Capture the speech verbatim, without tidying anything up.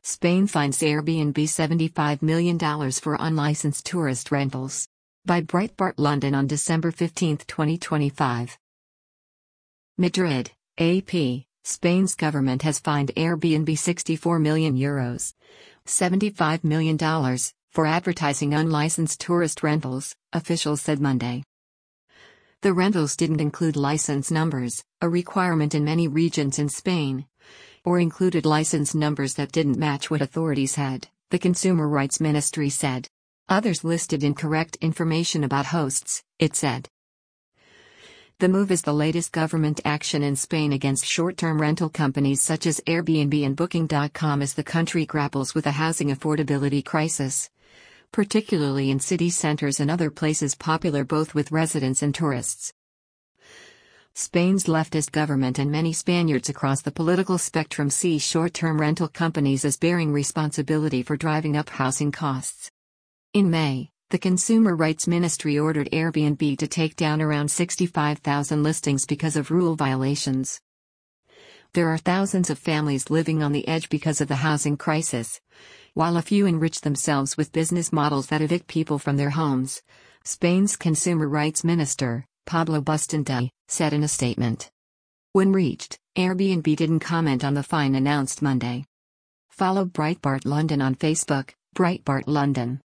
Spain fines Airbnb seventy-five million dollars for unlicensed tourist rentals. By Breitbart London on December fifteenth, twenty twenty-five. Madrid, A P. Spain's government has fined Airbnb sixty-four million euros, seventy-five million dollars, for advertising unlicensed tourist rentals, officials said Monday. The rentals didn't include license numbers, a requirement in many regions in Spain, or included license numbers that didn't match what authorities had, the Consumer Rights Ministry said. Others listed incorrect information about hosts, it said. The move is the latest government action in Spain against short-term rental companies such as Airbnb and Booking dot com as the country grapples with a housing affordability crisis, particularly in city centers and other places popular both with residents and tourists. Spain's leftist government and many Spaniards across the political spectrum see short-term rental companies as bearing responsibility for driving up housing costs. In May, the Consumer Rights Ministry ordered Airbnb to take down around sixty-five thousand listings because of rule violations. There are thousands of families living on the edge because of the housing crisis, while a few enrich themselves with business models that evict people from their homes, Spain's Consumer Rights Minister, Pablo Bustamante, said in a statement. When reached, Airbnb didn't comment on the fine announced Monday. Follow Breitbart London on Facebook, Breitbart London.